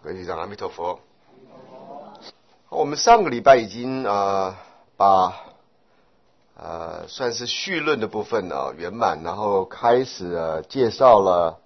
各位学长，阿弥陀佛。我们上个礼拜已经把算是绪论的部分圆满，然后开始介绍了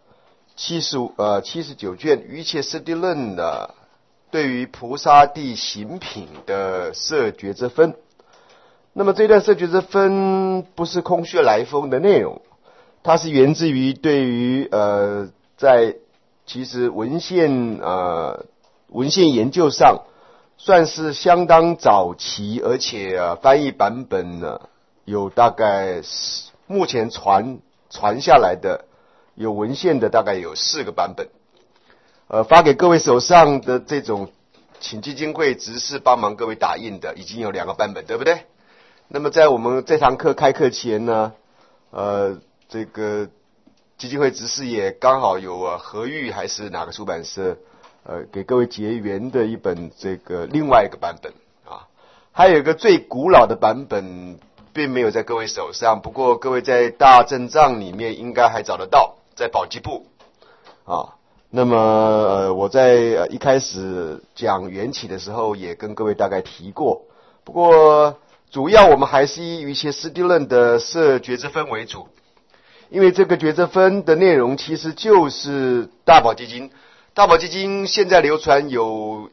79卷瑜伽师地论的对于菩萨地行品的摄觉之分。那么这段摄觉之分不是空穴来风的内容，它是源自于对于在其实文献研究上算是相当早期，而且翻译版本呢有大概目前传下来的有文献的大概有4个版本，发给各位手上的这种请基金会执事帮忙各位打印的已经有2个版本，对不对？那么在我们这堂课开课前呢，这个基金会执事也刚好有和玉还是哪个出版社给各位结缘的一本这个另外一个版本啊，还有一个最古老的版本并没有在各位手上，不过各位在大正藏里面应该还找得到，在宝积部啊。那么我在一开始讲缘起的时候也跟各位大概提过，不过主要我们还是以瑜伽师地论的摄觉之分为主，因为这个觉之分的内容其实就是大宝积经。大宝积经现在流传有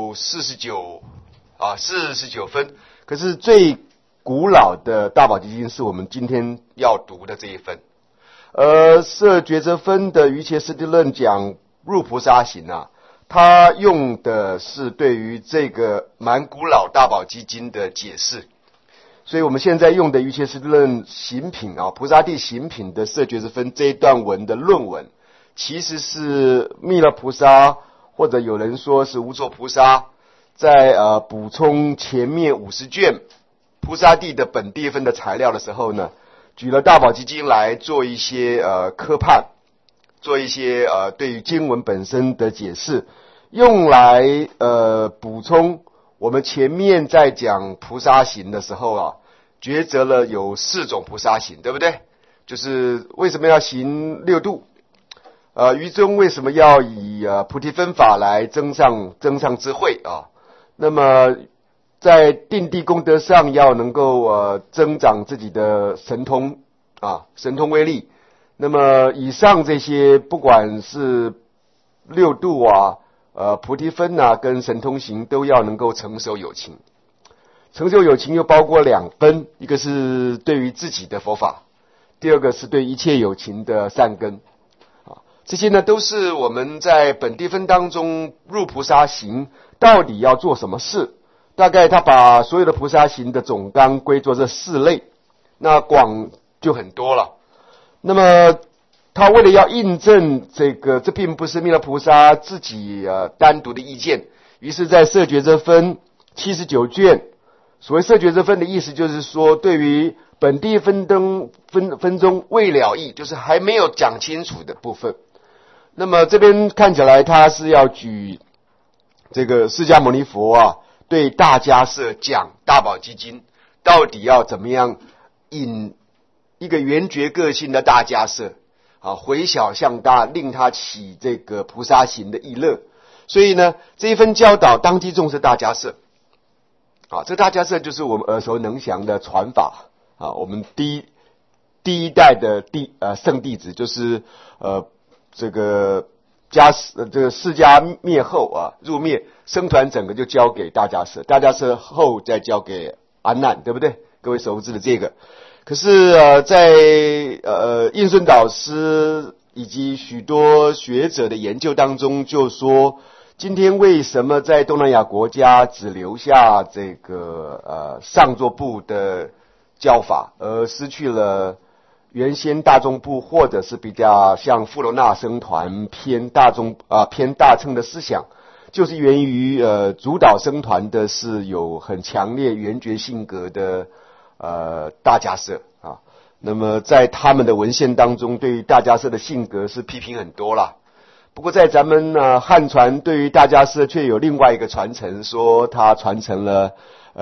49分，可是最古老的大宝积经是我们今天要读的这一分。摄觉之分的瑜伽师地论讲入菩萨行它用的是对于这个蛮古老大宝积经的解释，所以我们现在用的瑜伽师地论行品菩萨地行品的摄觉之分这一段文的论文，其实是弥勒菩萨或者有人说是无作菩萨在补充前面50卷菩萨地的本地分的材料的时候呢，举了大宝积经来做一些科判，做一些对于经文本身的解释，用来补充我们前面在讲菩萨行的时候抉择了有4种菩萨行，对不对？就是为什么要行6度，于中为什么要以菩提分法来增上智慧那么在定地功德上要能够增长自己的神通威力。那么以上这些不管是6度菩提分跟神通行都要能够成熟有情。成就有情又包括2分，一个是对于自己的佛法，第二个是对一切有情的善根这些呢都是我们在本地分当中入菩萨行到底要做什么事，大概他把所有的菩萨行的总纲归作这4类，那广就很多了。那么他为了要印证这并不是弥勒菩萨自己单独的意见，于是在摄觉之分79卷，所谓摄觉之分的意思就是说，对于本地分中未了义，就是还没有讲清楚的部分。那么这边看起来他是要举这个释迦牟尼佛对大迦叶讲大宝积经到底要怎么样引一个圆觉个性的大迦叶回小向大，令他起这个菩萨行的意乐。所以呢，这一分教导当机众是大迦叶这大迦叶就是我们耳熟能详的传法我们第一代的圣弟子就是这个释迦灭后入灭，僧团整个就交给大迦叶，大迦叶后再交给阿难，对不对？各位熟知的这个。可是在印顺导师以及许多学者的研究当中，就说今天为什么在东南亚国家只留下这个上座部的教法，而失去了原先大众部或者是比较像富罗那僧团偏大乘的思想，就是源于主导僧团的是有很强烈圆觉性格的大迦叶那么在他们的文献当中对于大迦叶的性格是批评很多啦。不过在咱们汉传对于大迦叶却有另外一个传承，说他传承了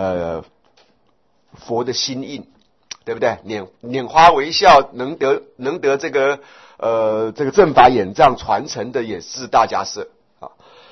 佛的心印，对不对？拈花微笑能得这个正法眼藏传承的也是大迦叶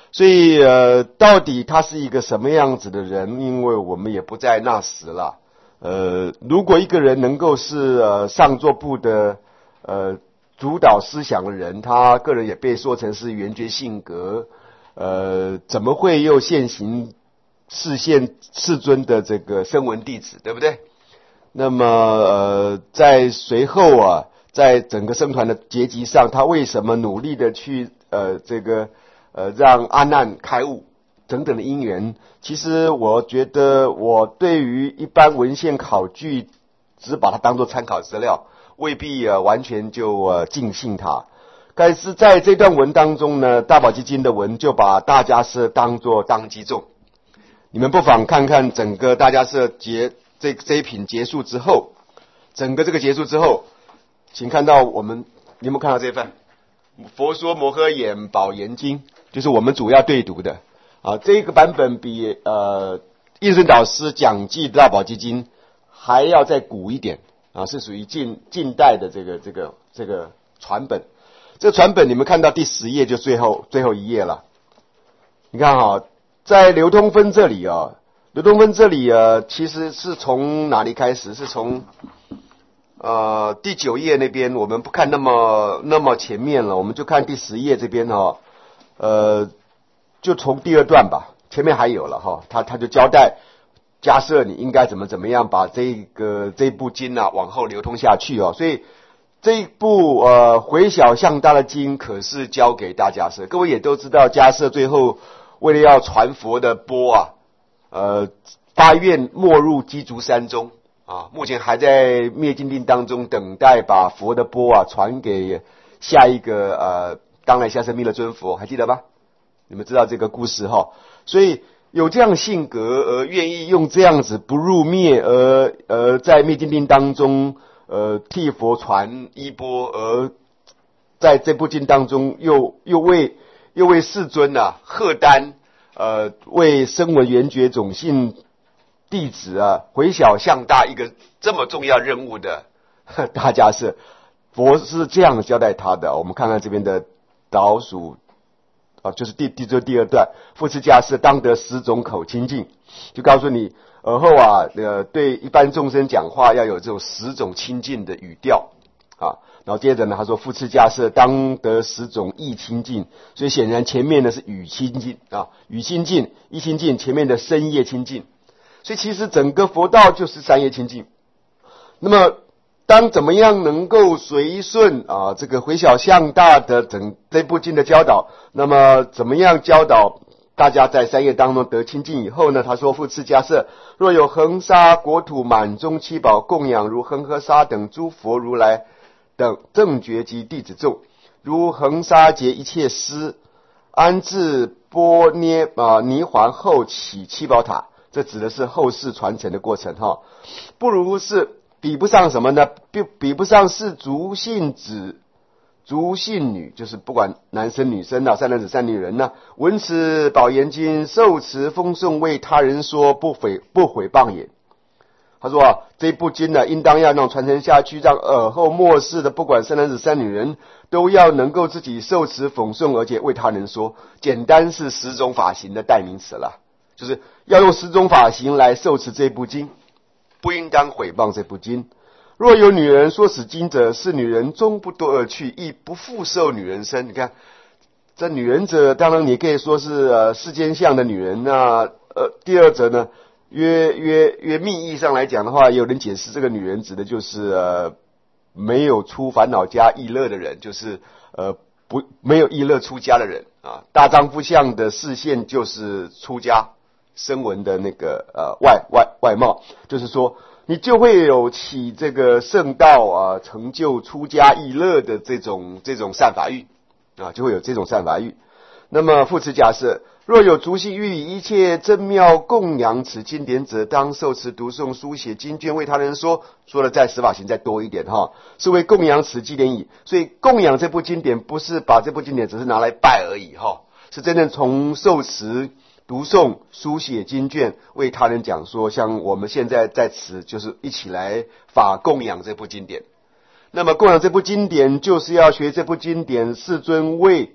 所以到底他是一个什么样子的人，因为我们也不在那时了。如果一个人能够是上座部的主导思想的人，他个人也被说成是圆觉性格，怎么会又现行现世尊的这个声闻弟子，对不对？那么在随后啊，在整个僧团的结集上，他为什么努力的去让阿难开悟等等的因缘，其实我觉得我对于一般文献考据只把它当作参考资料，未必完全就尽信它。但是在这段文当中呢，大宝积经的文就把大迦叶当作当机众。你们不妨看看整个大迦叶这一品结束之后，整个这个结束之后，请看到你有没有看到这份佛说摩诃衍宝严经，就是我们主要对读的啊，这个版本比印顺导师讲记大宝积经还要再古一点啊，是属于近代的这个传本。这个传本你们看到第10页就最后一页了。你看哈，在流通分这里啊，其实是从哪里开始？是从第9页那边，我们不看那么前面了，我们就看第10页这边哈，就从第2段吧，前面还有了哈，他就交代迦叶你应该怎么样把这部经啊往后流通下去哦，所以这一部回小向大的经可是交给大迦叶，各位也都知道迦叶最后为了要传佛的钵啊，发愿没入鸡足山中啊，目前还在灭尽定当中，等待把佛的钵啊传给下一个当来下生弥勒尊佛，还记得吗？你们知道这个故事哈，所以有这样性格而愿意用这样子不入灭而在灭尽定当中替佛传衣钵，而在这部经当中又为世尊啊荷担为声闻缘觉种姓弟子啊回小向大一个这么重要任务的大迦叶，佛是这样交代他的。我们看看这边的倒数就是第2段，复次迦叶当得10种口清净，就告诉你而后对一般众生讲话要有这种10种清净的语调啊。然后接着呢，他说复次迦叶当得10种意清净，所以显然前面呢是语清净啊，语清净、意清净，前面的身业清净，所以其实整个佛道就是3业清净。那么当怎么样能够随顺这个回小向大的这部经的教导，那么怎么样教导大家在3业当中得清净以后呢？他说复次迦叶，若有恒沙国土满中七宝供养如恒河沙等诸佛如来等正觉及弟子众，如恒沙劫一切师安置波涅泥环后起七宝塔，这指的是后世传承的过程哈。不如是比不上什么呢？比不上是族姓子族姓女，就是不管男生女生三男子三女人呢，闻此宝严经，受持风诵，为他人说，不毁谤也。他说这部经呢，应当要让传承下去，让尔后末世的不管三男子三女人都要能够自己受持讽诵，而且为他人说。简单是10种法行的代名词了，就是要用10种法行来受持这部经，不应当毁谤这部经。若有女人说此经者，是女人终不堕恶趣，亦不复受女人身。你看这女人者，当然你可以说是世间相的女人。那第二者呢，约密意上来讲的话，也有人解释这个女人指的就是没有出烦恼家意乐的人，就是没有意乐出家的人啊。大丈夫相的视线就是出家声闻的那个外貌，就是说你就会有起这个圣道成就出家意乐的这种善法欲啊，就会有这种善法欲。那么复次假设，若有足系欲以一切真妙供养此经典者，当受持读诵书写经卷，为他人说的在十法行再多一点哈，是为供养此经典矣。所以供养这部经典不是把这部经典只是拿来拜而已哈，是真正从受持读诵书写经卷为他人讲说，像我们现在在此就是一起来法供养这部经典。那么供养这部经典，就是要学这部经典世尊为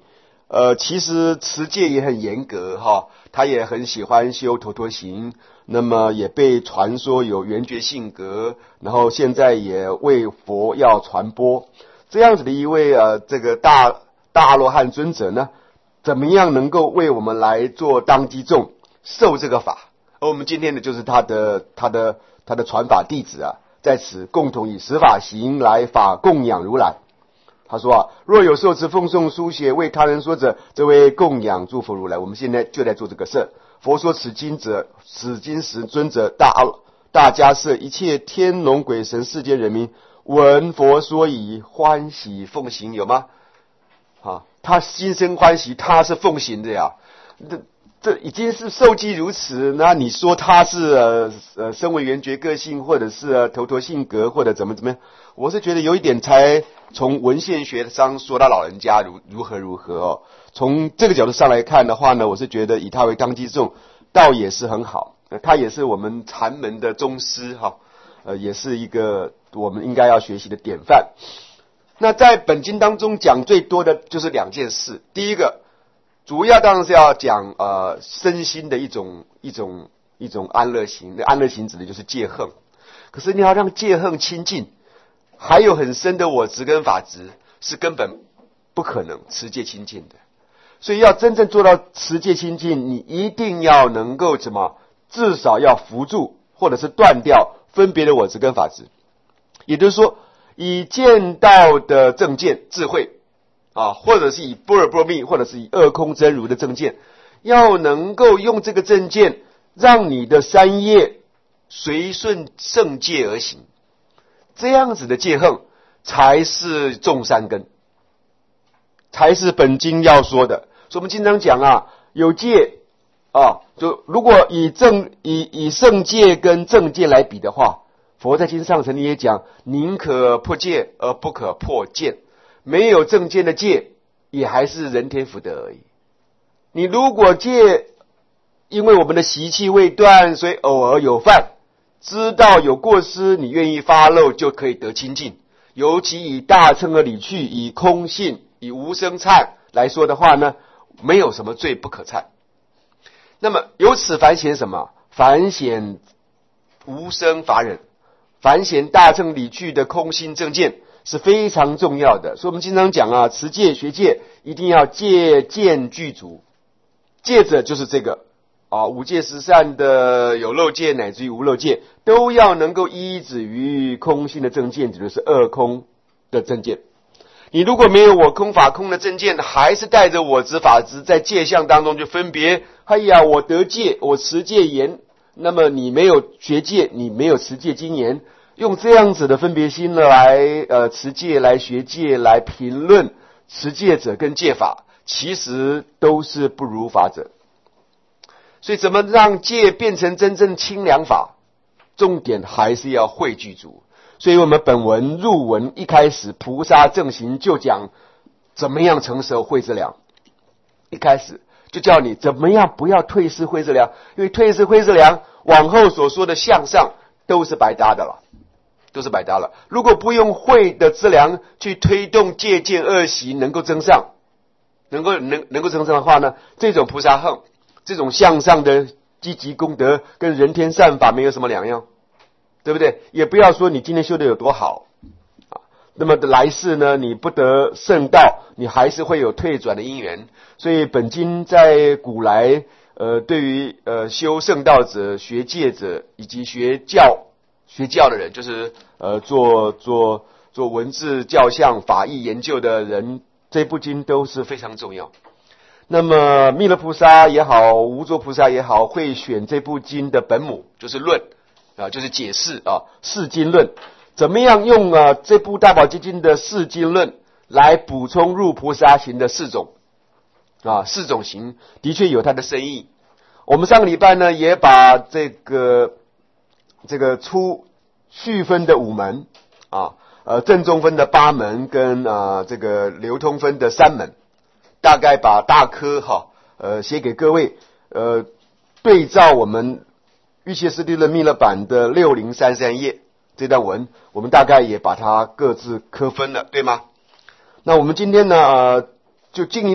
其实持戒也很严格哈，他也很喜欢修头陀行，那么也被传说有圆觉性格，然后现在也为佛要传播。这样子的一位这个大阿罗汉尊者呢，怎么样能够为我们来做当机众受这个法？而我们今天的就是他的传法弟子啊，在此共同以十法行来法供养如来。他说若有受持奉诵书写为他人说者，则为供养诸佛如来。我们现在就在做这个事。佛说此经时，尊者大迦叶一切天龙鬼神世间人民闻佛说已，欢喜奉行，有吗？他心生欢喜，他是奉行的呀。这已经是受记如此，那你说他是身为圆觉个性，或者是头陀性格，或者怎么样？我是觉得有一点才从文献学上说他老人家如何哦。从这个角度上来看的话呢，我是觉得以他为当机众，倒也是很好。他也是我们禅门的宗师哈，也是一个我们应该要学习的典范。那在本经当中讲最多的就是两件事，第一个。主要当然是要讲身心的一种安乐行，那安乐行指的就是戒恨。可是你要让戒恨清净，还有很深的我执跟法执，是根本不可能持戒清净的。所以要真正做到持戒清净，你一定要能够至少要扶住或者是断掉分别的我执跟法执。也就是说，以见道的正见智慧。或者是以般若波罗蜜，或者是以二空真如的正见，要能够用这个正见，让你的三业随顺圣戒而行，这样子的戒恨才是种善根，才是本经要说的。所以我们经常讲有戒就如果以圣戒跟正戒来比的话，佛在经上曾经也讲，宁可破戒而不可破见。没有正见的戒，也还是人天福德而已。你如果戒，因为我们的习气未断，所以偶尔有犯，知道有过失，你愿意发露，就可以得清净。尤其以大乘而理去，以空性、以无生忏来说的话呢，没有什么罪不可忏。那么由此反显什么？反显无生法忍，反显大乘理去的空性正见。是非常重要的，所以我们经常讲持戒学戒一定要戒见具足，戒者就是这个五戒十善的有漏戒乃至于无漏戒，都要能够依止于空性的正见，也就是二空的正见。你如果没有我空法空的正见，还是带着我执法执在戒相当中就分别，我得戒，我持戒言，那么你没有学戒，你没有持戒精言，用这样子的分别心来持戒来学戒来评论持戒者跟戒法，其实都是不如法者。所以怎么让戒变成真正清凉法，重点还是要慧具足。所以我们本文入文一开始菩萨正行就讲怎么样成熟慧之良，一开始就叫你怎么样不要退失慧之良，因为退失慧之良往后所说的向上都是白搭的了，都是白搭了。如果不用慧的资粮去推动戒见二习能够增上，能够增上的话呢，这种菩萨行，这种向上的积极功德跟人天善法没有什么两样，对不对？也不要说你今天修的有多好那么来世呢，你不得圣道，你还是会有退转的因缘。所以本经在古来对于修圣道者、学戒者以及学教的人，就是做文字教相法义研究的人，这部经都是非常重要。那么弥勒菩萨也好，无著菩萨也好，会选这部经的本母，就是论就是解释释经论，怎么样用这部大宝积经的释经论来补充入菩萨行的四种行，的确有它的深意。我们上个礼拜呢，也把这个出续分的5门正宗分的8门跟这个流通分的3门，大概把大科写给各位对照我们玉切师地论密勒版的6033页这段文，我们大概也把它各自科分了，对吗？那我们今天呢就进一步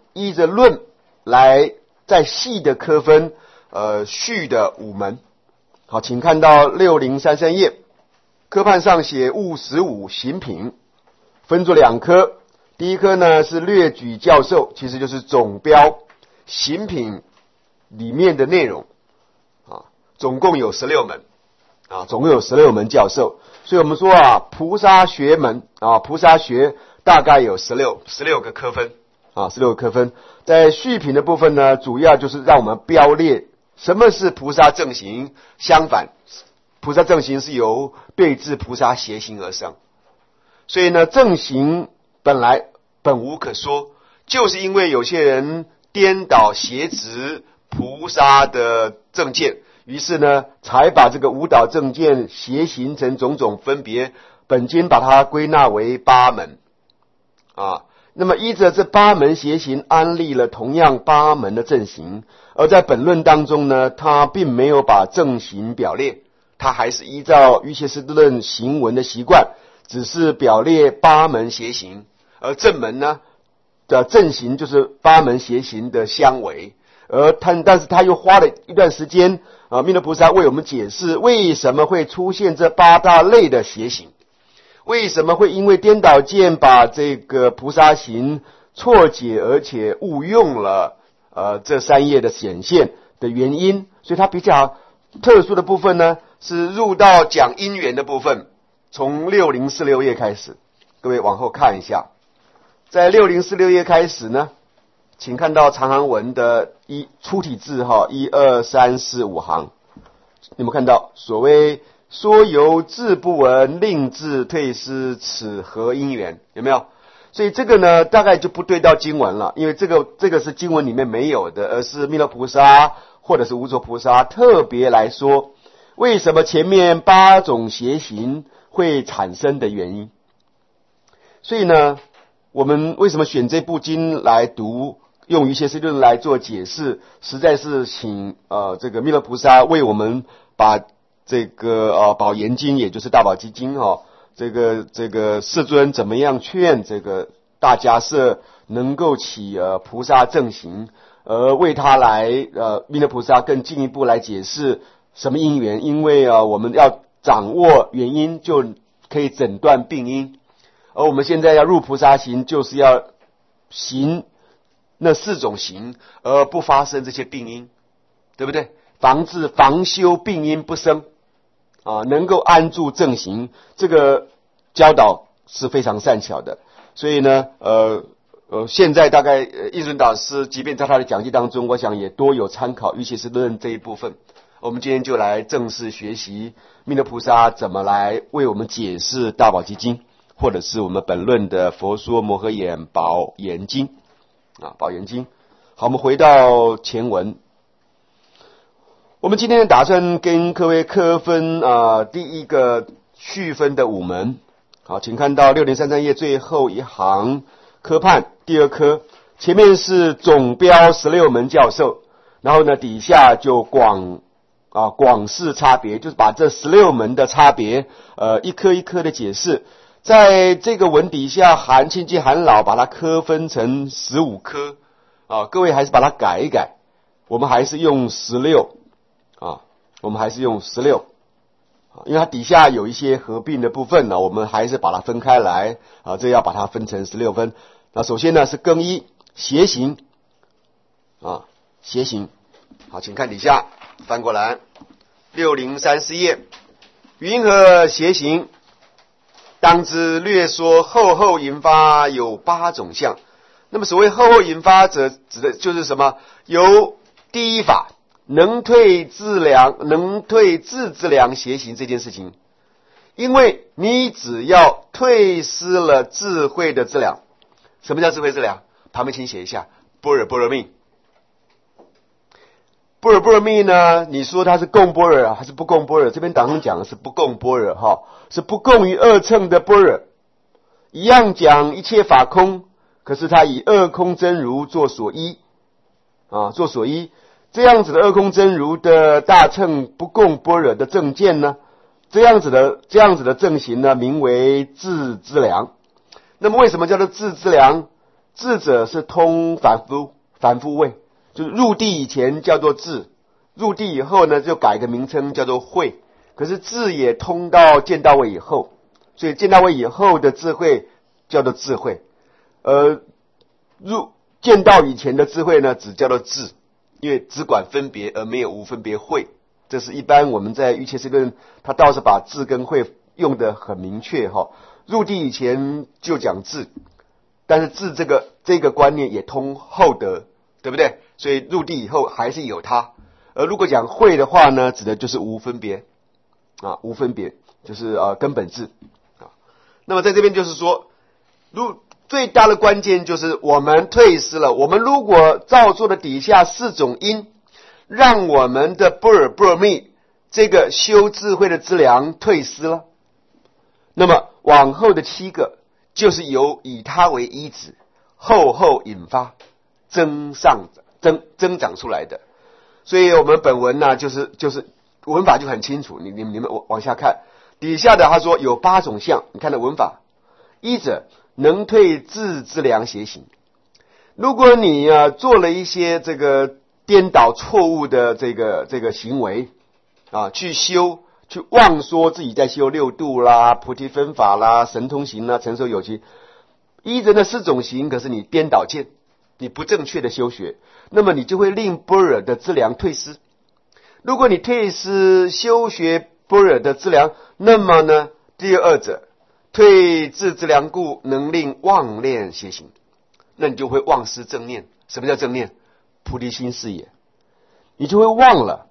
依着论来再细的科分序的五门。好，请看到6033页，科判上写务15行品，分作2科。第一科呢是略举教授，其实就是总标行品里面的内容啊，总共有16门啊，总共有16门教授。所以我们说啊，菩萨学门啊，菩萨学大概有16个科分啊，16个科分。在序品的部分呢，主要就是让我们标列什么是菩萨正行，相反，菩萨正行是由对治菩萨邪行而生。所以呢，正行本来本无可说，就是因为有些人颠倒邪执菩萨的正见，于是呢，才把这个误导正见邪行成种种分别。本经把它归纳为8门啊。那么依着这8门邪行，安立了同样8门的正行。而在本论当中呢，他并没有把正行表列，他还是依照瑜伽师地论行文的习惯，只是表列8门邪行。而正门呢的正行就是8门邪行的相违。但是他又花了一段时间啊，弥勒菩萨为我们解释为什么会出现这8大类的邪行，为什么会因为颠倒见把这个菩萨行错解，而且误用了这3页的显现的原因。所以它比较特殊的部分呢，是入到讲因缘的部分，从6046页开始。各位往后看一下，在6046页开始呢，请看到长行文的粗体字1、2、3、4、5行，你们看到所谓说由字不闻，令字退失，此何因缘？有没有？所以这个呢，大概就不对到经文了，因为这个是经文里面没有的，而是弥勒菩萨或者是无着菩萨特别来说，为什么前面8种邪行会产生的原因。所以呢，我们为什么选这部经来读，用瑜伽师论来做解释，实在是请这个弥勒菩萨为我们把这个宝严经，也就是大宝积经这个世尊怎么样劝这个大迦叶能够起菩萨正行，为他来弥勒菩萨更进一步来解释什么因缘。因为我们要掌握原因，就可以诊断病因，而我们现在要入菩萨行，就是要行那4种行，而不发生这些病因，对不对？防修病因不生啊，能够安住正行，这个教导是非常善巧的。所以呢，现在大概印顺导师即便在他的讲记当中，我想也多有参考瑜伽师论这一部分。我们今天就来正式学习弥勒菩萨怎么来为我们解释大宝积经，或者是我们本论的佛说摩诃眼宝严经啊，宝严经。好，我们回到前文。我们今天打算跟各位科分第一个序分的5门。好，请看到6033页最后一行，科判第2科，前面是总标16门教授，然后呢底下就广示差别，就是把这16门的差别一科一科的解释。在这个文底下，韩清净韩老把它科分成15科各位还是把它改一改，我们还是用16因为它底下有一些合并的部分呢，我们还是把它分开来这要把它分成16分。那首先呢是更一邪行邪行。好，请看底下翻过来6034页，云何邪行？当知略说后引发有8种相。那么所谓后引发者，指的就是什么？由第一法能退自之良邪行这件事情。因为你只要退失了智慧的资粮。什么叫智慧资粮？旁边请写一下般若波罗蜜。般若波罗蜜呢，你说它是共般若还是不共般若？这边当中讲的是不共般若是不共于2乘的般若。一样讲一切法空，可是它以2空真如做所依做所依。这样子的2空真如的大乘不共般若的正见呢，这样子的正行呢，名为智资粮。那么为什么叫做智资粮？ 智者是通凡夫位，就是入地以前叫做智，入地以后呢就改个名称叫做慧。可是智也通到见道位以后，所以见道位以后的智慧叫做智慧，入见道以前的智慧呢只叫做智，因为只管分别而没有无分别慧。这是一般我们在瑜伽师论他倒是把智跟慧用得很明确哈。入地以前就讲智，但是智这个观念也通后德，对不对？所以入地以后还是有它。而如果讲慧的话呢，指的就是无分别啊，无分别就是根本智啊。那么在这边就是说，最大的关键就是我们退失了。我们如果照做的底下4种因，让我们的般若波罗蜜这个修智慧的资粮退失了，那么往后的7个就是由以它为依止，后引发增长出来的。所以我们本文呢，就是文法就很清楚，你们往下看，底下的他说有8种相，你看的文法，一者能退智之良邪行。如果你做了一些这个颠倒错误的这个行为啊，去妄说自己在修6度啦、菩提分法啦、神通行啦、成受有情，依着那4种行，可是你颠倒见，你不正确的修学，那么你就会令般若的资粮退失。如果你退失修学般若的资粮，那么呢，第二者退智之粮故，能令妄念邪行，那你就会忘失正念。什么叫正念？菩提心是也。你就会忘了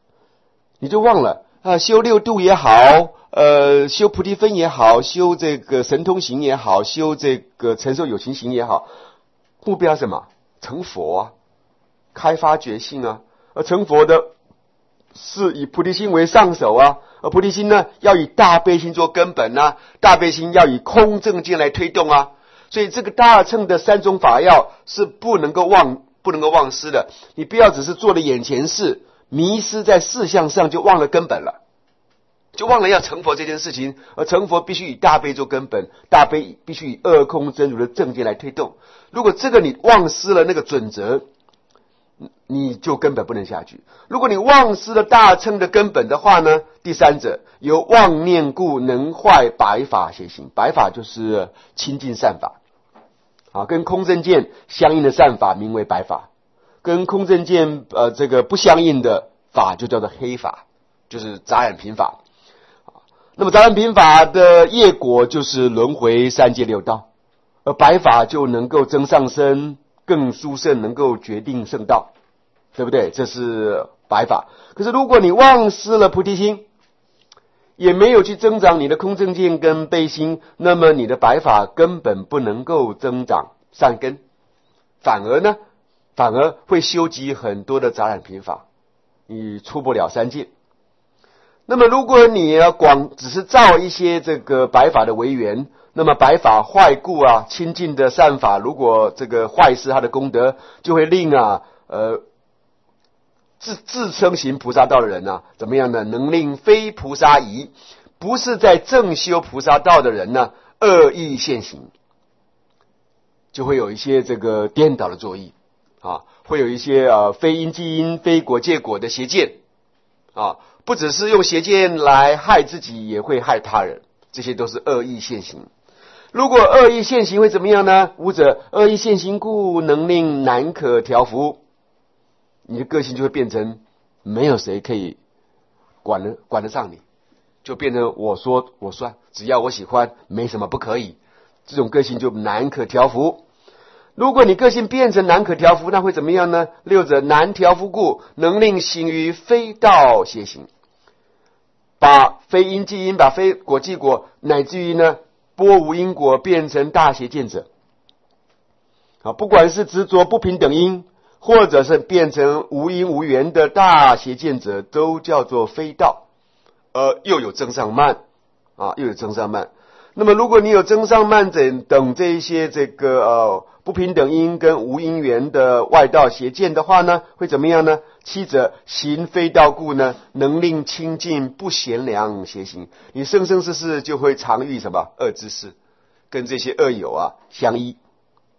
修6度也好，修菩提分也好，修这个神通行也好，修这个成受有情行也好，目标是什么？成佛啊，开发觉性啊。而成佛的是以菩提心为上手啊，而菩提心呢要以大悲心做根本啊，大悲心要以空正见来推动啊。所以这个大乘的3种法要是不能够忘失的。你不要只是做了眼前事，迷失在事项上，就忘了根本了，就忘了要成佛这件事情。而成佛必须以大悲做根本，大悲必须以二空真如的正见来推动。如果这个你忘失了那个准则，你就根本不能下去。如果你忘失了大乘的根本的话呢，第3者由妄念故能坏白法邪行。白法就是清净善法啊，跟空正见相应的善法名为白法，跟空正见这个不相应的法就叫做黑法，就是杂染品法。那么杂染品法的业果就是轮回3界6道，而白法就能够增上身，更殊胜，能够决定圣道，对不对？这是白法。可是如果你忘失了菩提心，也没有去增长你的空正见跟悲心，那么你的白法根本不能够增长善根，反而会修集很多的杂染品法，你出不了3界。那么如果你只是造一些这个白法的为缘，那么白法坏故啊，清净的善法如果这个坏失它的功德，就会令自称行菩萨道的人啊，怎么样呢？能令非菩萨疑，不是在正修菩萨道的人呢，恶意现行，就会有一些这个颠倒的作意啊，会有一些非因即因、非果借果的邪见啊，不只是用邪见来害自己，也会害他人，这些都是恶意现行。如果恶意现行会怎么样呢？五者恶意现行故，能令难可调伏。你的个性就会变成没有谁可以管得上你，就变成我说我算，只要我喜欢，没什么不可以。这种个性就难可调伏。如果你个性变成难可调伏，那会怎么样呢？六者难调伏故，能令行于非道邪行，把非因即因，把非果即果，乃至于呢波无因果变成大邪见者啊，不管是执着不平等因，或者是变成无因无缘的大邪见者，都叫做非道，又有增上慢啊，又有增上慢。那么如果你有增上慢等这一些这个不平等因跟无因缘的外道邪见的话呢，会怎么样呢？七者行非道故呢，能令清净不贤良邪行。你生生世世就会常遇什么恶知识，跟这些恶友相依。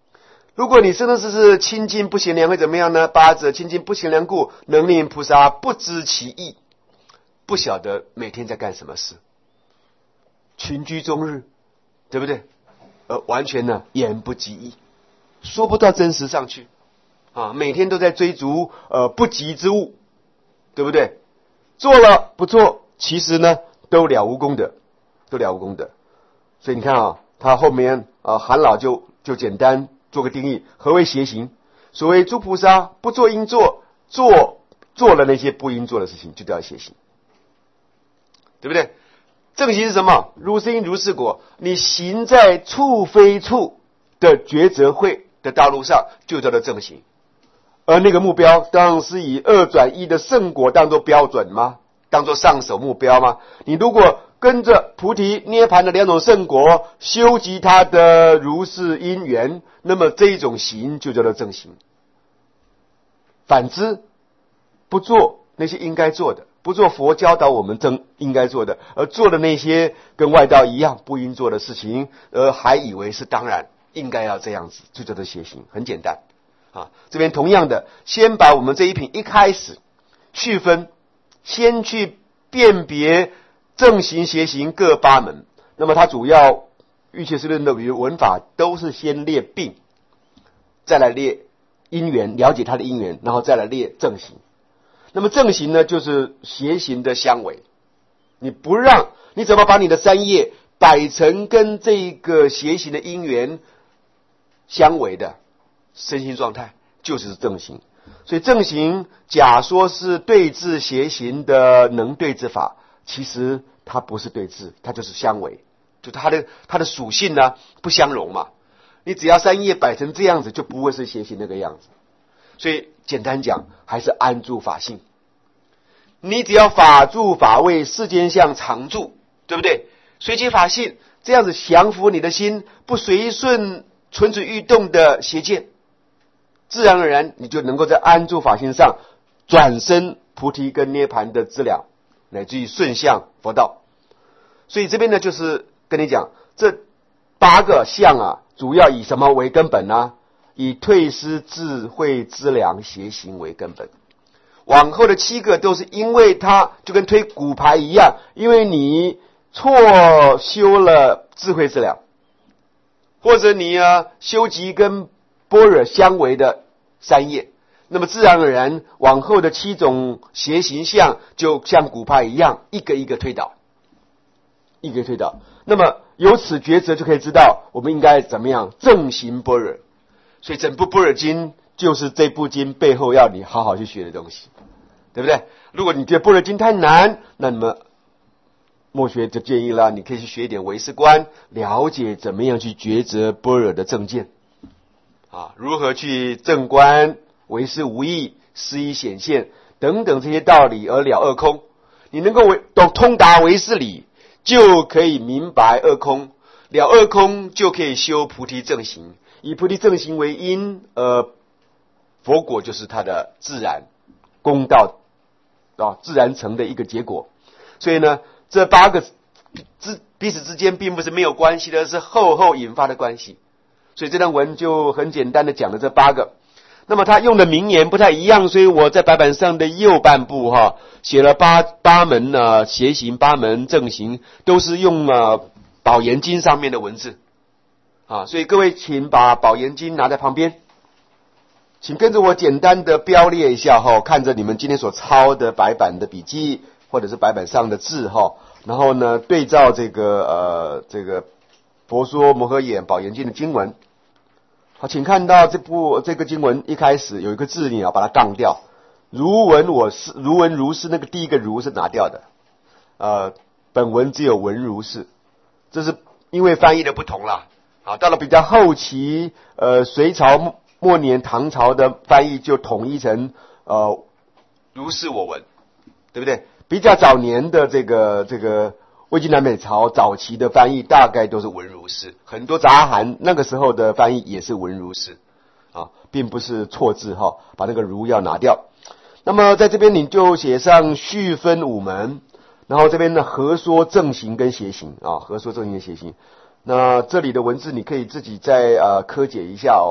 如果你真的是清净不贤良，会怎么样呢？八者清净不贤良故，能令菩萨不知其意，不晓得每天在干什么事，群居终日，对不对？完全呢言不及义，说不到真实上去啊！每天都在追逐不及之物，对不对？做了不做，其实呢都了无功德，都了无功德。所以你看啊，他后面韩老就简单做个定义，何为邪行？所谓诸菩萨不做应做，做了那些不应做的事情，就叫邪行，对不对？正行是什么？如是因如是果。你行在处非处的抉择会的道路上，就叫做正行。而那个目标当然是以二转一的圣果当作标准吗？当作上手目标吗？你如果跟着菩提涅盘的两种圣果修集它的如是因缘，那么这一种行就叫做正行。反之，不做那些应该做的，不做佛教导我们应该做的，而做的那些跟外道一样不应做的事情，而还以为是当然应该要这样子，就叫做邪行。很简单啊。这边同样的，先把我们这一品一开始区分，先去辨别正行邪行各八门。那么它主要瑜伽师论的文法都是先列病，再来列因缘，了解它的因缘，然后再来列正行。那么正行呢，就是邪行的相违。你怎么把你的三业摆成跟这个邪行的因缘相违的身心状态，就是正行。所以正行假说是对治邪行的能对治法，其实它不是对治，它就是相违，就它的属性呢不相容嘛。你只要三业摆成这样子，就不会是邪行那个样子。所以简单讲，还是安住法性。你只要法住法位，世间相常住，对不对？随其法性，这样子降服你的心，不随顺蠢蠢欲动的邪见，自然而然你就能够在安住法性上转生菩提跟涅盘的资粮，乃至于顺向佛道。所以这边呢，就是跟你讲，这八个相啊，主要以什么为根本呢？以退失智慧资粮邪行为根本。往后的7个都是因为它就跟推骨牌一样，因为你错修了智慧资粮，或者你修集跟般若相违的三业，那么自然而然往后的7种邪行相就像骨牌一样，一个一个推倒，一个推倒。那么由此抉择就可以知道我们应该怎么样正行般若。所以整部般若经就是这部经背后要你好好去学的东西，对不对？如果你觉得般若经太难，那么墨学就建议了，你可以去学一点唯识观，了解怎么样去抉择般若的正见啊，如何去正观唯识无义、思一显现等等这些道理而了二空。你能够通达唯识理，就可以明白二空，了二空就可以修菩提正行，以菩提正行为因，佛果就是它的自然公道自然成的一个结果。所以呢，这8个彼此之间并不是没有关系的，是后引发的关系。所以这段文就很简单的讲了这8个。那么他用的名言不太一样，所以我在白板上的右半部写了八门邪行、8门正行，都是用宝严经上面的文字所以各位请把宝严经拿在旁边，请跟着我简单的标列一下看着你们今天所抄的白板的笔记或者是白板上的字然后呢对照这个佛说摩诃衍宝严经的经文。好，请看到这个经文一开始有一个字你要把它杠掉，如闻如是，那个第一个如是拿掉的，本文只有闻如是，这是因为翻译的不同啦。到了比较后期，隋朝末年唐朝的翻译就统一成如是我闻，对不对？比较早年的这个魏晋南北朝早期的翻译大概都是闻如是，很多杂含那个时候的翻译也是闻如是并不是错字把那个如要拿掉。那么在这边你就写上续分5门，然后这边呢合说正行跟邪行合说正行跟邪行。那这里的文字你可以自己再科解一下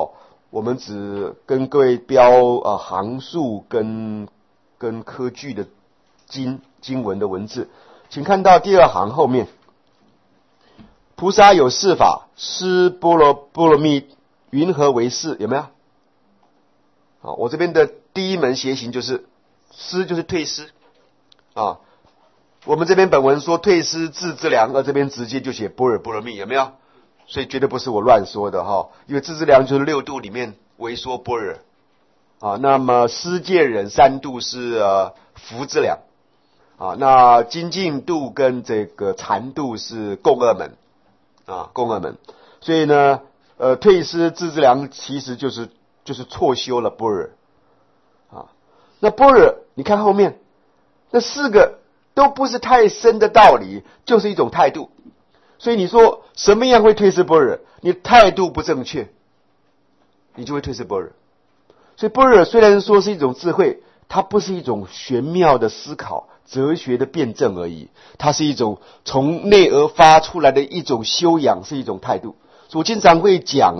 我们只跟各位标行数跟科句的经文的文字，请看到第二行后面，菩萨有四法，施波罗蜜，云何为是？有没有？好，我这边的第一门邪行就是施，就是退施啊。我们这边本文说退施自资粮，而这边直接就写般若波罗蜜，有没有？所以绝对不是我乱说的哈，因为自资粮就是六度里面为说般若啊。那么施戒忍三度是福资粮啊，那精进度跟这个禅度是共二门啊，共二门。所以呢，退施自资粮其实就是错修了般若啊。那般若你看后面那四个都不是太深的道理，就是一种态度。所以你说什么样会退失般若？你态度不正确，你就会退失般若。所以般若虽然说是一种智慧，它不是一种玄妙的思考、哲学的辩证而已，它是一种从内而发出来的一种修养，是一种态度。所以我经常会讲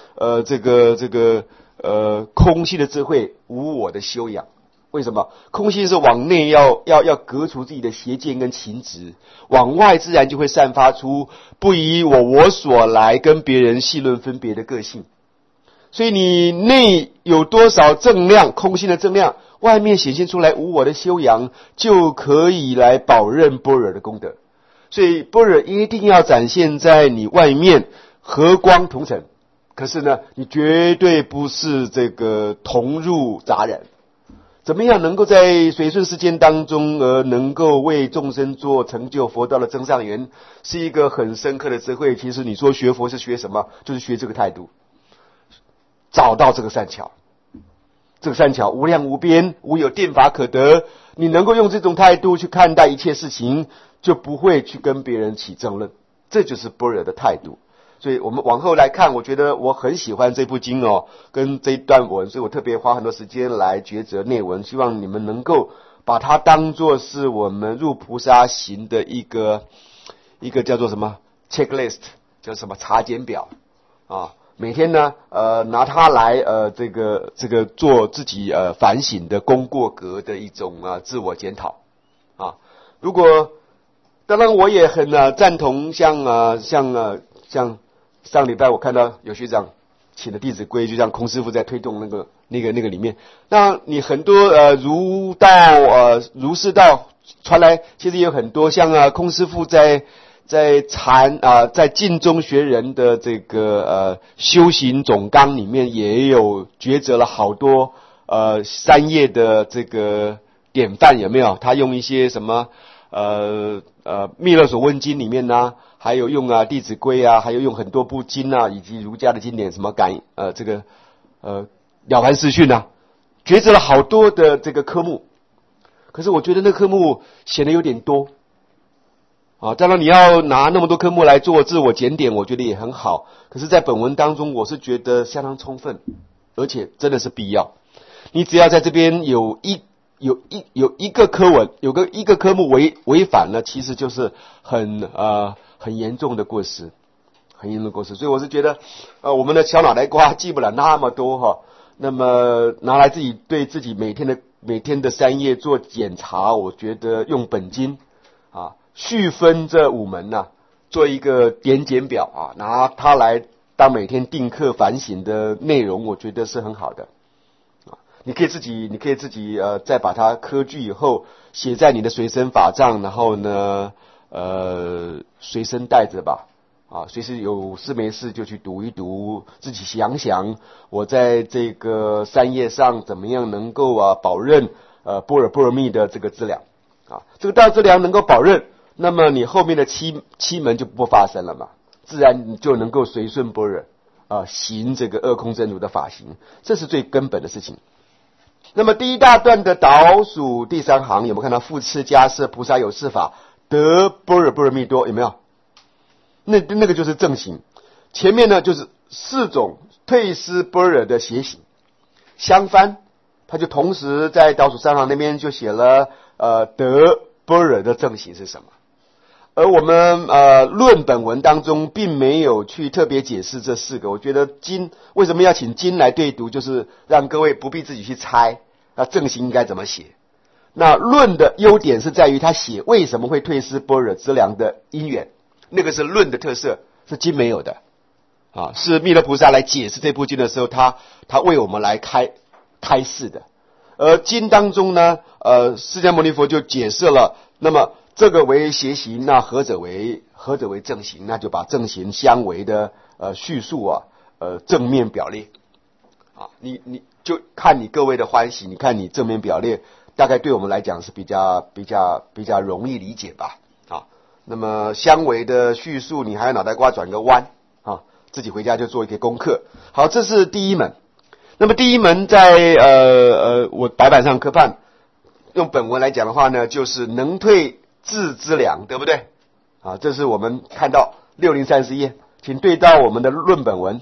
空性的智慧，无我的修养。为什么？空性是往内要革除自己的邪见跟情执，往外自然就会散发出不以我所来跟别人细论分别的个性。所以你内有多少正量，空性的正量，外面显现出来无我的修养，就可以来保任般若的功德。所以般若一定要展现在你外面和光同尘，可是呢，你绝对不是这个同入杂染。怎么样能够在随顺世间当中而能够为众生做成就佛道的增上缘，是一个很深刻的智慧。其实你说学佛是学什么？就是学这个态度，找到这个善巧。这个善巧无量无边，无有定法可得。你能够用这种态度去看待一切事情，就不会去跟别人起争论，这就是般若的态度。所以我们往后来看，我觉得我很喜欢这部经跟这一段文，所以我特别花很多时间来抉择内文，希望你们能够把它当作是我们入菩萨行的一个叫做什么 checklist， 叫什么查检表啊。每天呢拿它来这个做自己反省的功过格的一种自我检讨啊。如果当然我也很赞同像上礼拜我看到有学长请的《弟子规》，就像空师父在推动那个里面，那你很多儒道儒释道传来，其实也有很多像空师父在禅在净宗学人的这个修行总纲里面也有抉择了好多三业的这个典范，有没有？他用一些什么密勒所问经里面呢，还有用弟子规还有用很多部经以及儒家的经典什么了凡四训抉择了好多的这个科目。可是我觉得那科目显得有点多当然你要拿那么多科目来做自我检点，我觉得也很好。可是在本文当中，我是觉得相当充分，而且真的是必要。你只要在这边有一个科文，一个科目违反了，其实就是很严重的过失，很严重的过失。所以我是觉得我们的小脑袋瓜记不了那么多那么拿来对自己每天的三业做检查，我觉得用本经续分这五门做一个点检表拿它来当每天定课反省的内容，我觉得是很好的你可以自己再把它科句以后写在你的随身法杖，然后呢随身带着吧随时有事没事就去读一读，自己想想我在这个三业上怎么样能够保任般若波罗蜜的这个资粮这个大资粮能够保任，那么你后面的七门就不发生了嘛，自然你就能够随顺般若行这个二空真如的法行，这是最根本的事情。那么第一大段的倒数第三行有没有看到复次迦摄菩萨有四法得般若波罗蜜多，有没有？那个就是正行。前面呢就是四种退失般若的邪行，相反他就同时在倒数三行那边就写了得般若的正行是什么。 而我们论本文当中并没有去特别解释这4个。我觉得经为什么要请经来对读，就是让各位不必自己去猜，那正行应该怎么写。那论的优点是在于他写为什么会退失般若之量的因缘，那个是论的特色，是经没有的啊，是弥勒菩萨来解释这部经的时候，他为我们来开示的。而经当中呢，释迦牟尼佛就解释了，那么这个为邪行，那何者为正行？那就把正行相违的叙述啊，正面表列啊，你就看你各位的欢喜，你看你正面表列，大概对我们来讲是比较容易理解吧啊。那么相违的叙述，你还要脑袋瓜转个弯啊，自己回家就做一个功课。好，这是第一门。那么第一门在我白板上科判用本文来讲的话呢，就是能退智之量，对不对啊？这是我们看到6030页，请对到我们的论本文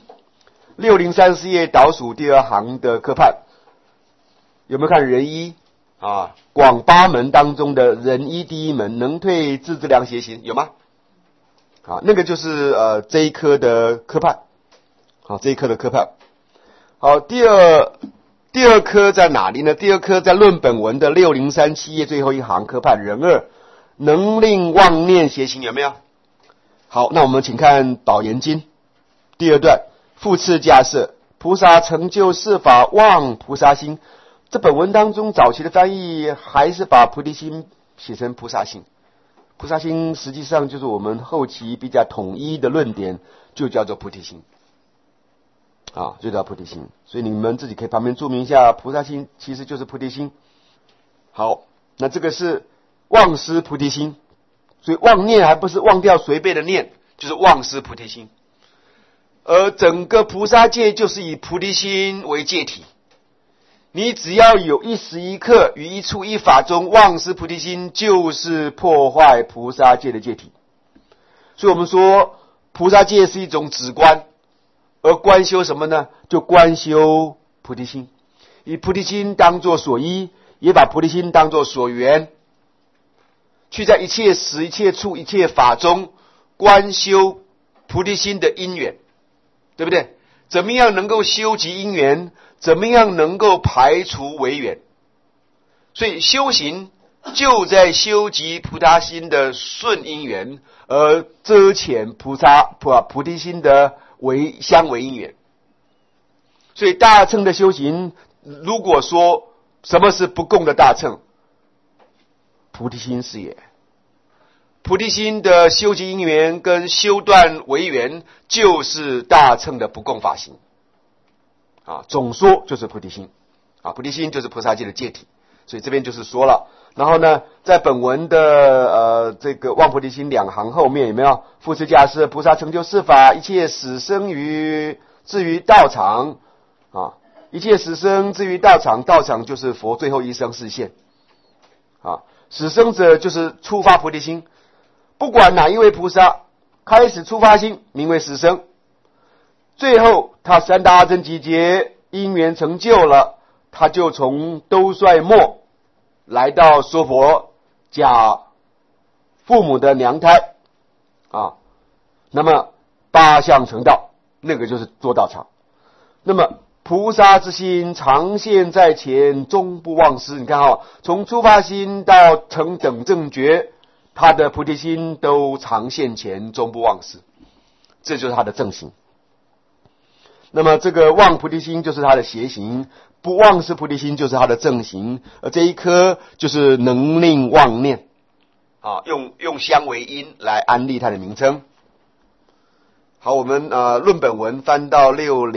6030页倒数第2行的科判，有没有看人一啊？广八门当中的人一第一门，能退智之量邪行，有吗？啊，那个就是这一科的科判，好，这一科的科判。好，第二科在哪里呢？第二科在论本文的6037页最后一行科判人二，能令妄念邪行，有没有？好，那我们请看宝严经第2段，复次假设菩萨成就四法妄菩萨心。这本文当中早期的翻译还是把菩提心写成菩萨心，菩萨心实际上就是我们后期比较统一的论点，就叫做菩提心啊，就叫菩提心。所以你们自己可以旁边注明一下，菩萨心其实就是菩提心。好，那这个是忘失菩提心，所以妄念还不是忘掉随背的念，就是忘失菩提心。而整个菩萨戒就是以菩提心为戒体，你只要有一时一刻于一处一法中忘失菩提心，就是破坏菩萨戒的戒体。所以我们说菩萨戒是一种止观，而观修什么呢？就观修菩提心，以菩提心当作所依，也把菩提心当作所缘，去在一切时一切处一切法中观修菩提心的因缘，对不对？怎么样能够修集因缘，怎么样能够排除违缘？所以修行就在修集菩萨心的顺因缘，而遮遣菩提心的相违因缘。所以大乘的修行，如果说什么是不共的大乘，菩提心是也。菩提心的修集因缘跟修断违缘，就是大乘的不共法行啊。总说就是菩提心啊，菩提心就是菩萨戒的戒体。所以这边就是说了，然后呢，在本文的这个忘菩提心2行后面有没有？复次假设菩萨成就四法，一切死生至于道场啊，一切死生至于道场，道场就是佛最后一生示现啊。死生者就是触发菩提心，不管哪一位菩萨开始触发心，名为死生，最后他三大阿僧祇劫因缘成就了，他就从兜率末来到娑婆假父母的娘胎啊，那么8相成道，那个就是做道场。那么菩萨之心常现在前，终不忘失。你看从出发心到成等正觉，他的菩提心都常现前，终不忘失，这就是他的正行。那么这个忘菩提心就是他的邪行，不忘失菩提心就是他的正行，而这一颗就是能令妄念啊，用相为因来安立它的名称。好，我们论本文翻到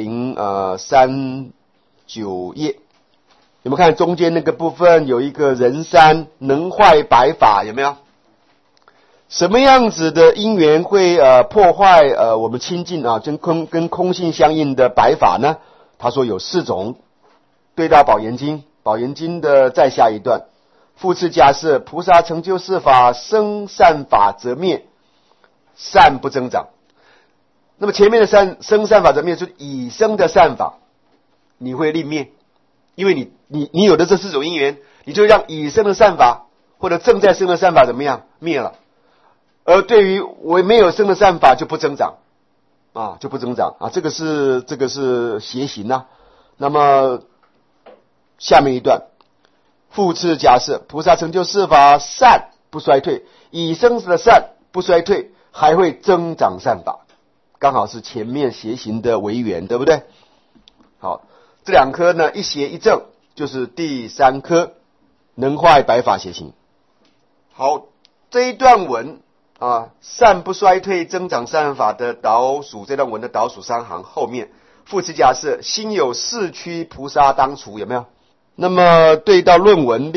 6039页，有没有看中间那个部分有一个人三能坏百法，有没有？什么样子的因缘会破坏我们清净啊跟空性相应的百法呢？他说有4种。对到宝严经，宝严经的再下一段，复次假设菩萨成就四法，生善法则灭，善不增长。那么前面的生善法则灭，就是已生的善法你会令灭，因为你有的这4种因缘，你就让已生的善法或者正在生的善法怎么样灭了。 而对于我没有生的善法就不增长啊，就不增长啊，这个是邪行啊。那么下面一段，复次假设菩萨成就四法善不衰退，已生的善不衰退，还会增长善法，刚好是前面邪行的为缘，对不对？好，这两颗呢，一邪一正，就是第三颗能坏百法邪行。好，这一段文啊，善不衰退，增长善法的导属，这段文的导属3行后面，复次假设心有四驱菩萨当除，有没有？那么对到论文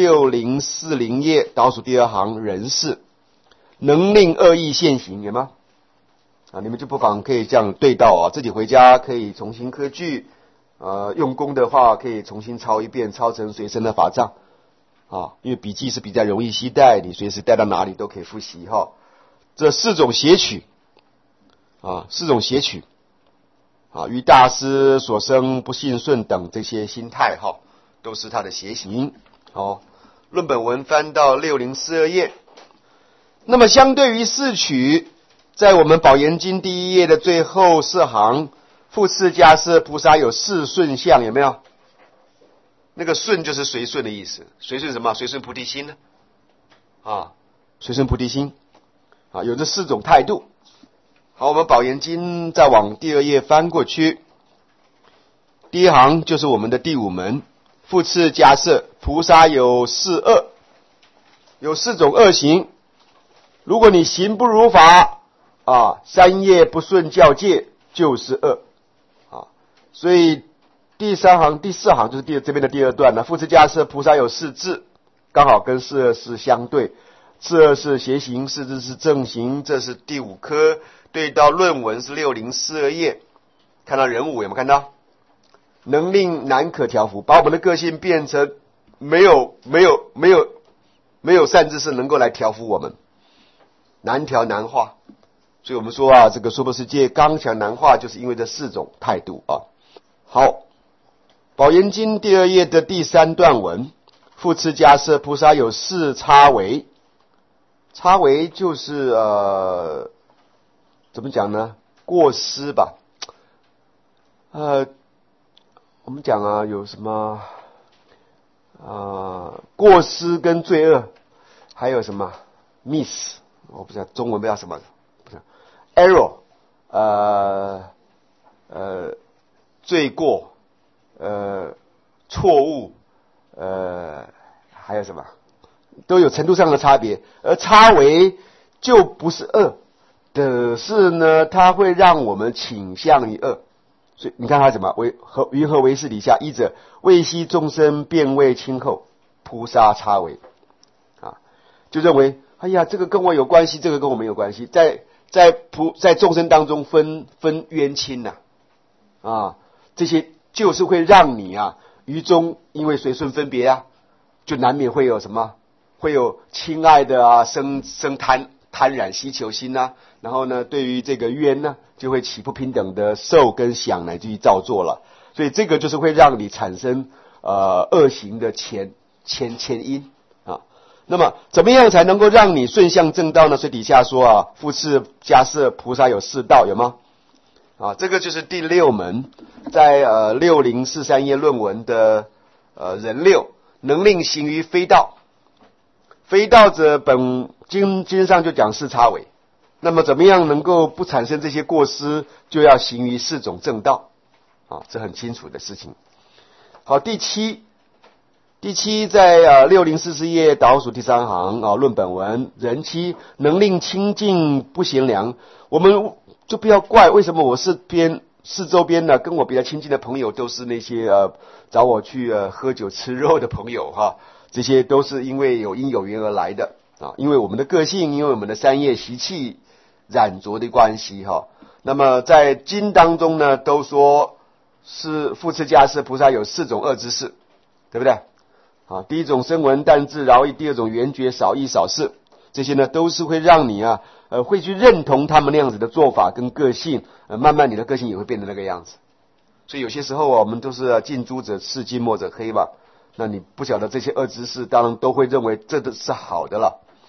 6040页导属第2行人事，能令恶意现行，有吗？啊，你们就不妨可以这样对到啊，自己回家可以重新科据，用功的话可以重新抄一遍，抄成随身的法藏啊，因为笔记是比较容易携带，你随时带到哪里都可以复习哈。这4种邪曲啊，4种邪曲啊，与大师所生不信顺等这些心态哈，都是他的邪行。好，论本文翻到6042页。那么相对于4曲，在我们宝严经第1页的最后4行，复次假设菩萨有4顺相，有没有？那个顺就是随顺的意思，随顺什么？随顺菩提心呢？啊，随顺菩提心啊，有这4种态度。好，我们宝严经再往第2页翻过去，第1行就是我们的第5门，复次假设菩萨有4恶，有4种恶行。如果你行不如法啊，3业不顺教戒，就是恶啊。所以第3行、第4行就是这边的第2段了。复次假设菩萨有4智，刚好跟4恶是相对。4恶是邪行，4智是正行，这是第5颗。对到论文是6042页，看到人物有没有看到？能令难可调伏，把我们的个性变成没有善知识能够来调伏我们，难调难化。所以我们说啊，这个娑婆世界刚强难化，就是因为这4种态度啊。好，宝严经第2页的第3段文，复次假设菩萨有4差违，差违就是怎么讲呢？过失吧。我们讲啊，有什么过失跟罪恶，还有什么 miss， 我不知道中文不知道什么，不是 error， 罪过，错误，还有什么，都有程度上的差别。而差违就不是恶，的是呢，它会让我们倾向于恶。所以你看他怎么云何为是底下，一者为悉众生辩位轻厚，菩萨差违啊，就认为哎呀，这个跟我有关系，这个跟我没有关系，在众生当中分冤亲呐啊，这些就是会让你啊于中因为随顺分别啊，就难免会有什么，会有亲爱的啊生贪染希求心啊，然后呢，对于这个冤呢，就会起不平等的受跟想，乃至于造作了。所以这个就是会让你产生恶行的前因啊。那么怎么样才能够让你顺向正道呢？所以底下说啊，复次假设菩萨有4道，有吗？啊，这个就是第6门，在6043页论文的人6，能令行于非道。非道者本经上就讲4差违，那么怎么样能够不产生这些过失，就要行于4种正道啊，这很清楚的事情。好，第七在6044页导属第3行啊，论本文人7，能令清净不贤良。我们就不要怪为什么我四周边呢跟我比较亲近的朋友都是那些找我去喝酒吃肉的朋友哈，这些都是因为有因有缘而来的啊，因为我们的个性，因为我们的3业习气染浊的关系哈。那么在经当中呢，都说是复次假设菩萨有4种恶知识，对不对？啊，第一种声闻但自饶益，第2种缘觉少益少事，这些呢都是会让你会去认同他们那样子的做法跟个性，慢慢你的个性也会变成那个样子。所以有些时候我们都是近朱者赤，近墨者黑吧。那你不晓得这些恶知识，当然都会认为这是好的了。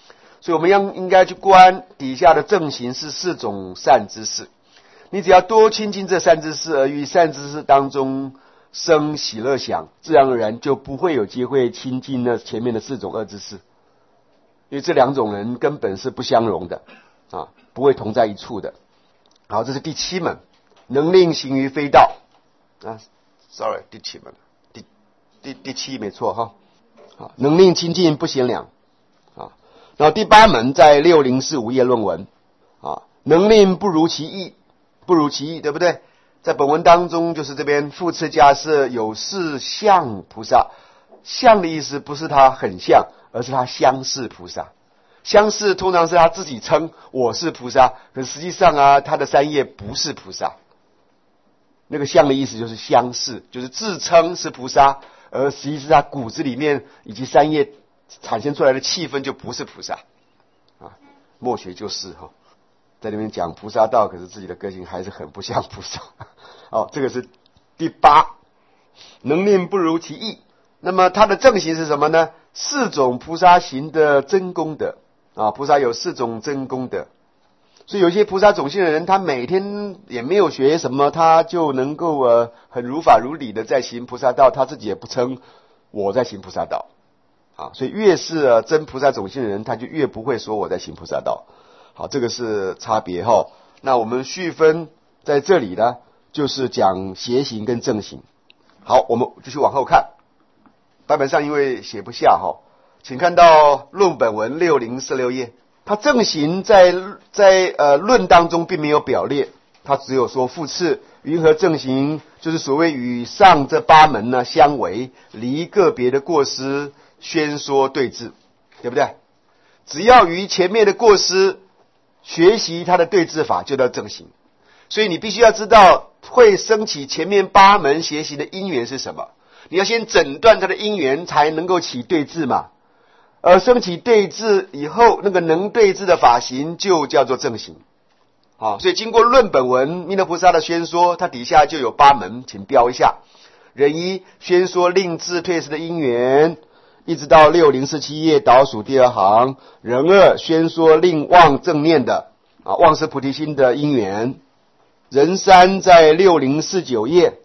所以我们应该去观底下的正行是4种善知识。你只要多亲近这善知识，而于善知识当中生喜乐想，自然而然就不会有机会亲近那前面的4种恶知识，因为这2种人根本是不相容的啊，不会同在一处的。好，这是第7门，能令行于非道啊 ，sorry， 第7门，第7没错哈。好，能令亲近不贤良啊。然后第8门在6045页论文啊，能令不如其意，不如其意，对不对？在本文当中，就是这边复次迦叶有4相菩萨，相的意思不是他很像，而是他相似菩萨。相似通常是他自己称我是菩萨，可实际上啊，他的三业不是菩萨。那个相的意思就是相似，就是自称是菩萨，而实际是他骨子里面以及三业产生出来的气氛就不是菩萨啊。末学就是哈，在那边讲菩萨道，可是自己的个性还是很不像菩萨。哦，这个是第8，能令不如其意。那么它的正行是什么呢？4种菩萨行的真功德啊，菩萨有4种真功德。所以有些菩萨种性的人，他每天也没有学什么，他就能够很如法如理的在行菩萨道，他自己也不称我在行菩萨道啊。所以越是真菩萨种性的人，他就越不会说我在行菩萨道。好，这个是差别哈。那我们续分在这里呢，就是讲邪行跟正行。好，我们继续往后看。版本上因为写不下哈，请看到论本文6046页。他正行在论当中并没有表列，他只有说复次云何正行，就是所谓与上这8门呢相违，离个别的过失宣说对治，对不对？只要于前面的过失学习他的对治法，就叫正行。所以你必须要知道会升起前面8门邪行的因缘是什么，你要先诊断它的因缘，才能够起对治嘛。而升起对治以后，那个能对治的法行就叫做正行。好，所以经过论本文弥勒菩萨的宣说，它底下就有8门，请标一下。人一宣说令自退失的因缘，一直到6047页倒数第2行。人2宣说令忘正念的忘失菩提心的因缘。人3在6049页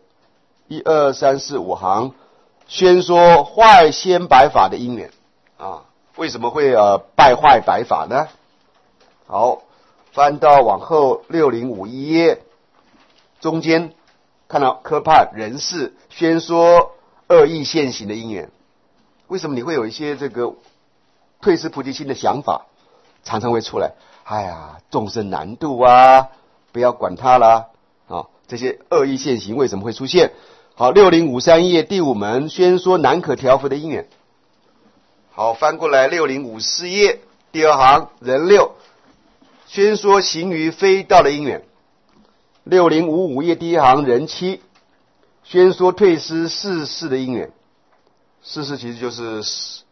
1、2、3、4、5行宣说坏先白法的因缘啊。为什么会败坏白法呢？好，翻到往后6051页，中间看到科判人事宣说恶意现行的因缘。为什么你会有一些这个退失菩提心的想法，常常会出来？哎呀，众生难度啊，不要管它啦啊！这些恶意现行为什么会出现？好，6053页第5门宣说难可调伏的因缘。好，翻过来6054页第2行人6宣说行于非道的因缘。6055页第1行人7宣说退失世事的因缘。世事其实就是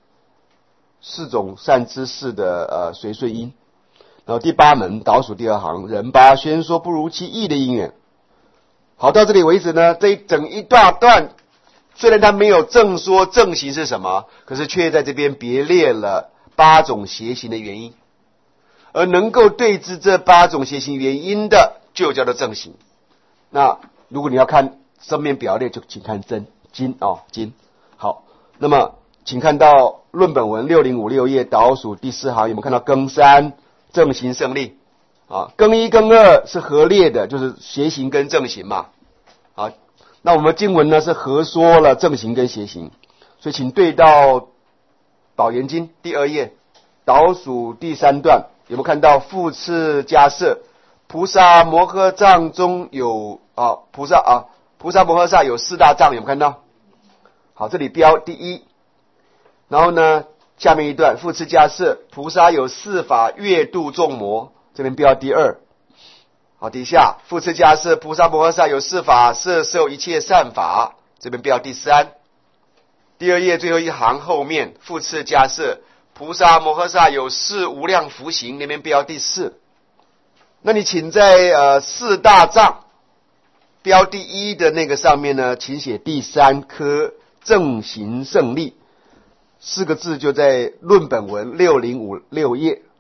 4种善知识的随顺因。然后第8门倒数第2行人8宣说不如其意的因缘。好，到这里为止呢，这一整一大段虽然他没有正说正行是什么，可是却在这边别列了8种邪行的原因，而能够对治这8种邪行原因的，就叫做正行。那如果你要看上面表列，就请看经。好，那么请看到论本文6056页倒数第4行，有没有看到庚3正行胜利啊？庚1、庚2是合列的，就是邪行跟正行嘛。啊，那我们经文呢是合说了正行跟邪行，所以请对到宝严经第2页倒数第3段，有没有看到复次迦叶菩萨摩诃藏中有菩萨摩诃萨有4大藏，有没有看到？好，这里标第1，然后呢下面一段复次迦叶菩萨有4法悦度众魔，这边标第2。好，底下复次迦叶菩萨摩诃萨有4法摄受一切善法，这边标第3。第2页最后一行后面复次迦叶菩萨摩诃萨有4无量福行，那边标第4。那你请在4大藏标第1的那个上面呢，请写第3颗正行胜利4个字，就在论本文6056页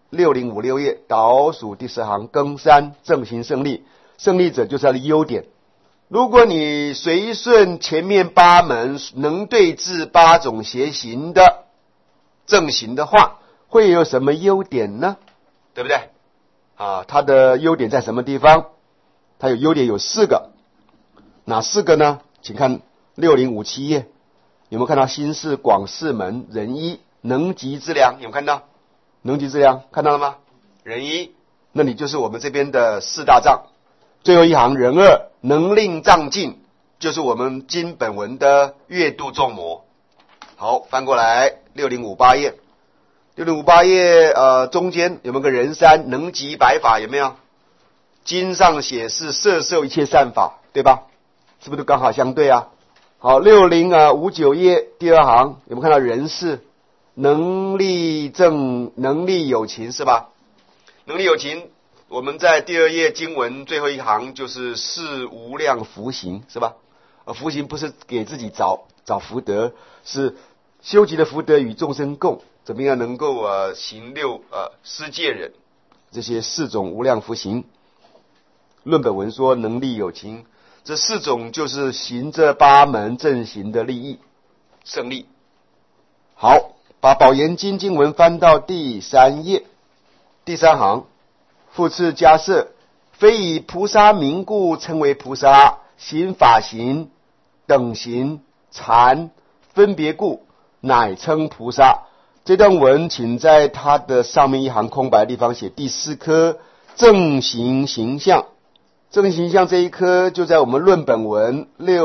6056页倒数第10行，庚3正行胜利，胜利者就是它的优点。如果你随顺前面8门能对治8种邪行的正行的话，会有什么优点呢？对不对？它的优点在什么地方？它有优点有4个，哪4个呢？请看6057页，有没有看到心事广释门仁一能级之良？有没有看到能级之良？看到了吗？仁一，那你就是我们这边的4大障。最后一行仁二能令障尽，就是我们经本文的月度众魔。好，翻过来6058页，6058页中间有没有个仁三能集百法？有没有？经上写是摄受一切善法，对吧？是不是都刚好相对啊？好，6059页第2行有没有看到仁四能力正能力有情，是吧？能力有情，我们在第2页经文最后一行就是是无量福行，是吧？福行不是给自己找福德，是修集的福德与众生共，怎么样能够行施戒忍这些4种无量福行。论本文说能力有情，这4种就是行这8门正行的利益胜利。好，把宝严经经文翻到第3页第3行，复次迦摄，非以菩萨名故称为菩萨，行法行等行禅分别故，乃称菩萨。这段文请在它的上面一行空白的地方写第4科正行形象。正行形象这一科就在我们论本文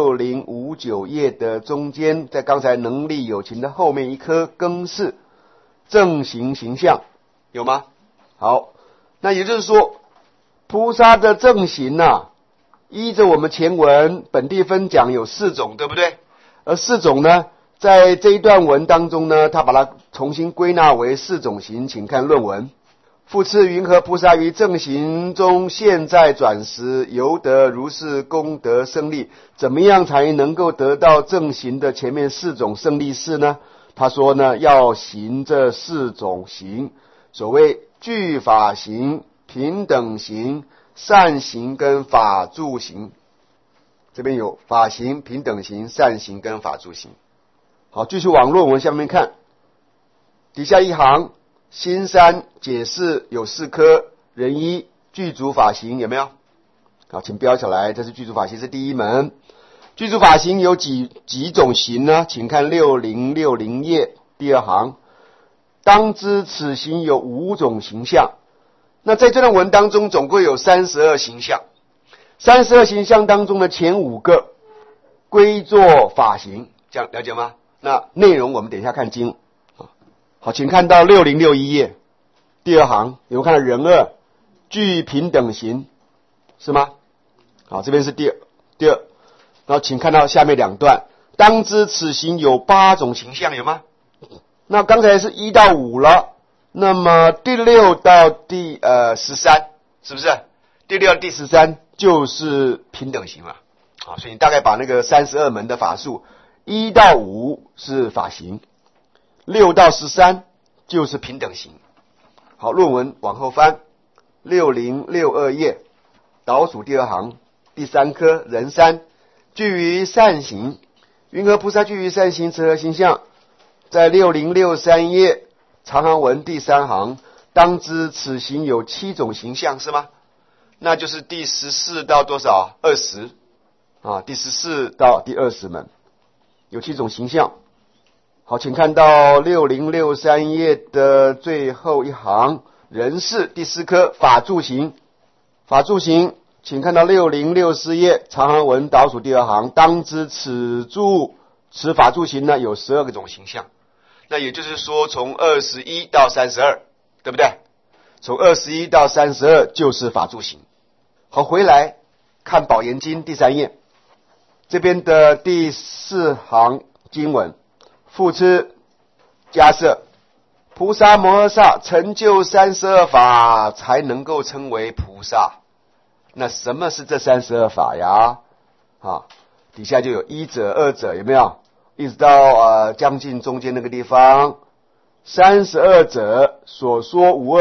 6059页的中间，在刚才能力有情的后面一科庚四正行形象，有吗？好，那也就是说菩萨的正行依着我们前文本地分讲有4种，对不对？而4种呢，在这一段文当中呢，他把它重新归纳为4种行，请看论文。复次云何菩萨于正行中现在转时，犹得如是功德胜利？怎么样才能够得到正行的前面4种胜利事呢？他说呢，要行这4种行，所谓具法行、平等行、善行跟法住行。这边有法行、平等行、善行跟法住行。好，继续往论文下面看，底下一行心3解释有4科，仁一具足法行，有没有？好，请标起来，这是具足法行，是第1门。具足法行有几种行呢？请看6060页第2行，当知此行有5种形象。那在这段文当中总共有32形象，32形象当中的前5个归作法行，这样了解吗？那内容我们等一下看经。好，请看到6061页第2行，有没有看到仁二具平等行，是吗？好，这边是第二，然后请看到下面2段，当知此行有8种形象，有吗？那刚才是1到5了，那么第6到第13，是不是？第6到第13就是平等行了。好，所以你大概把那个32门的法术1到5是法行，6到13就是平等行。好，论文往后翻6062页倒数第2行第3科仁三具于善行，云何菩萨具于善行，此何形象？在6063页长行文第3行，当知此行有7种形象，是吗？那就是第14到多少？20第14到第20门有7种形象。好，请看到6063页的最后一行，人事第4科法住行。法住行，请看到6064页长行文倒数第2行，当知此法住行呢有12种形象。那也就是说从21到32，对不对？从21到32就是法住行。好，回来看宝严经第3页，这边的第4行经文，复次迦摄，菩萨摩诃萨成就32法才能够称为菩萨。那什么是这32法呀？底下就有1者2者，有没有？一直到将近中间那个地方，32者所说无二，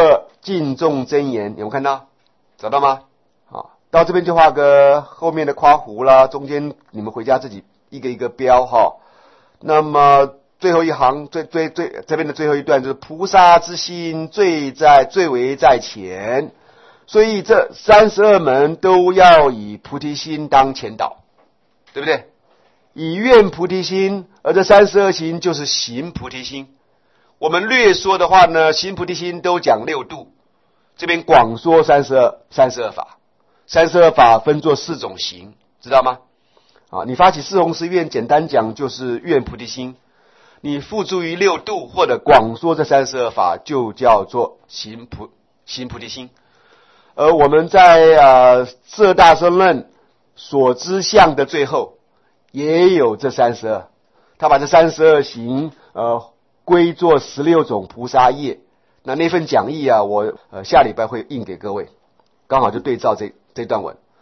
敬重真言，有没有看到？找到吗？好，到这边就画个后面的括弧啦，中间你们回家自己一个一个标哈。那么最后一行最这边的最后一段就是菩萨之心最为在前，所以这32门都要以菩提心当前导，对不对？以愿菩提心，而这32行就是行菩提心。我们略说的话呢，行菩提心都讲6度，这边广说32法，32法分作4种行，知道吗？啊，你发起四弘誓愿，简单讲就是愿菩提心。你付诸于6度或者广说这32法，就叫做行菩提心。而我们在摄大僧论所知相的最后也有这32，他把这32行归作16种菩萨业。那份讲义啊，我下礼拜会印给各位，刚好就对照这段文。